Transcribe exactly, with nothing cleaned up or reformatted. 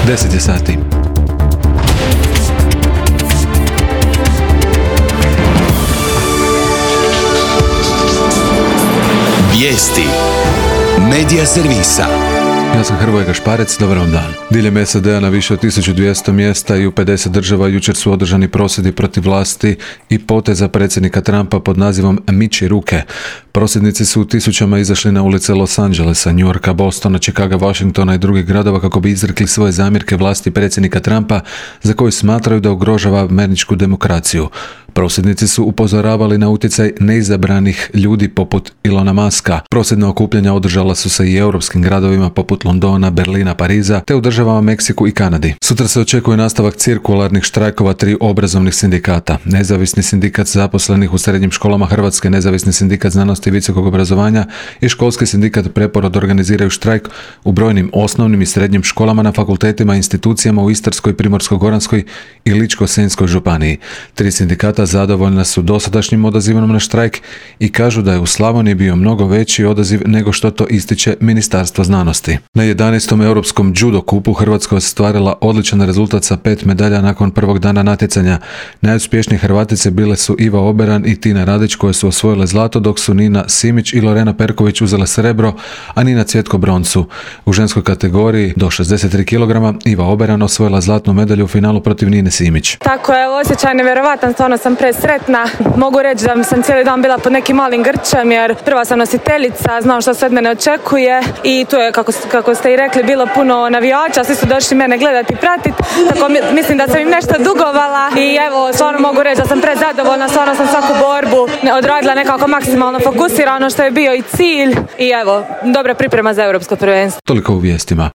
deset je sati. Vijesti Medija servisa. Ja sam Hrvoje Gašparec, dobar vam dan. Diljem S A D-a na više od tisuću dvjesto mjesta i u pedeset država jučer su održani prosvjedi protiv vlasti i poteza predsjednika Trumpa pod nazivom Miči ruke. Prosvjednici su u tisućama izašli na ulice Los Angelesa, New Yorka, Bostona, Chicaga, Washingtona i drugih gradova kako bi izrekli svoje zamjerke vlasti predsjednika Trumpa za koju smatraju da ugrožava američku demokraciju. Prosvjednici su upozoravali na utjecaj neizabranih ljudi poput Ilona Muska. Prosvjedna okupljanja održala su se i europskim gradovima poput Londona, Berlina, Pariza, te u državama Meksiku i Kanadi. Sutra se očekuje nastavak cirkularnih štrajkova tri obrazovnih sindikata. Nezavisni sindikat zaposlenih u srednjim školama Hrvatske, Nezavisni sindikat znanosti i visokog obrazovanja i Školski sindikat Preporod organiziraju štrajk u brojnim osnovnim i srednjim školama na fakultetima i institucijama u Istarskoj, Primorsko-goranskoj i Ličko-senjskoj županiji. Tri sindikata zadovoljna su dosadašnjim odazivom na štrajk i kažu da je u Slavoniji bio mnogo veći odaziv nego što to ističe Ministarstvo znanosti. Na jedanaestom europskom judo kupu Hrvatska ostvarila odličan rezultat sa pet medalja nakon prvog dana natjecanja. Najuspješnije Hrvatice bile su Iva Oberan i Tina Radić koje su osvojile zlato, dok su Nina Simić i Lorena Perković uzele srebro, a Nina Cvjetko broncu. U ženskoj kategoriji do šezdeset tri kilograma Iva Oberan osvojila zlatnu medalju u finalu protiv Nine Simić. Tako je, osjećaj nevjerovatan, stvarno sam presretna. Mogu reći da sam cijeli dan bila pod nekim malim grčem jer prva sam nositeljica, znam što se od mene očekuje i tu je, kako, kako ste i rekli, bilo puno navijača, svi su došli mene gledati i pratiti, tako mislim da sam im nešto dugovala i evo, stvarno mogu reći da sam prezadovoljna, stvarno sam svaku borbu odradila nekako maksimalno fokusirano što je bio i cilj i evo, dobra priprema za europsko prvenstvo. Toliko u vijestima.